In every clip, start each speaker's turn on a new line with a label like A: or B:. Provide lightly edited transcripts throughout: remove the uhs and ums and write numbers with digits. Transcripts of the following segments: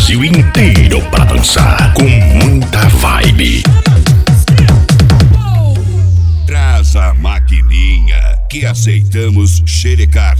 A: Brasil inteiro pra dançar com muita vibe.
B: Traz a maquininha que aceitamos xerecar.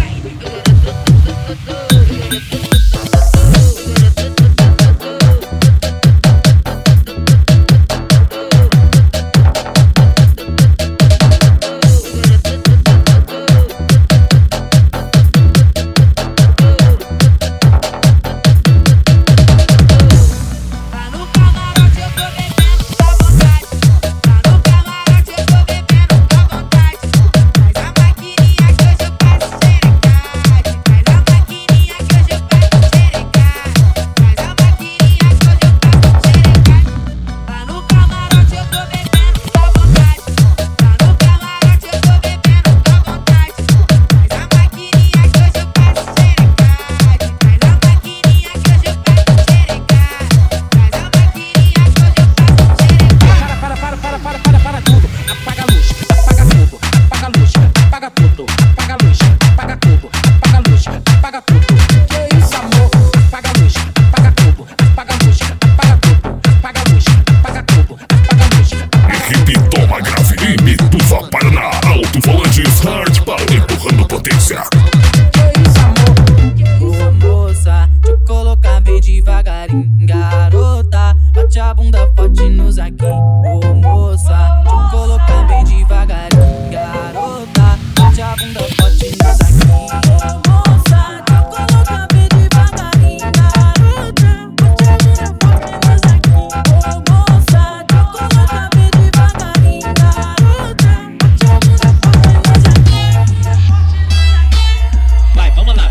A: Hard Power empurrando potência.
C: Que isso, amor? Ô moça, deixa eu colocar bem devagarinho. Garota, bate a bunda forte no zaguinho. Ô moça, deixa eu colocar bem devagarinho. Garota, bate a bunda forte no zaguinho. Ô moça, deixa eu colocar bem devagarinho. Garota, bate a bunda forte no zaguinho. Ô moça, deixa eu colocar bem devagarinho. Garota, bate a bunda forte no zaguinho.
D: Vai, vamos lá.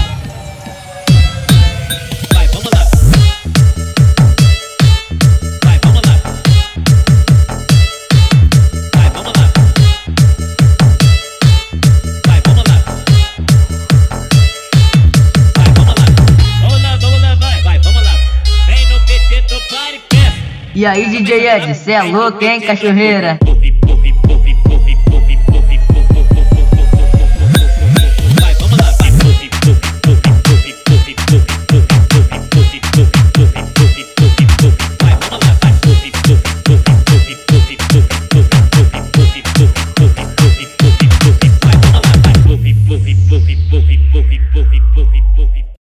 D: Vai, vamos lá. Vai, vamos lá. Vai, vamos lá. Vai, vamos lá. Vai, vamos lá. Vamos lá, vai, vamos lá. Vem no PT do Party Fest.
E: E aí, DJ Ed, cê é louco, hein, cachorreira?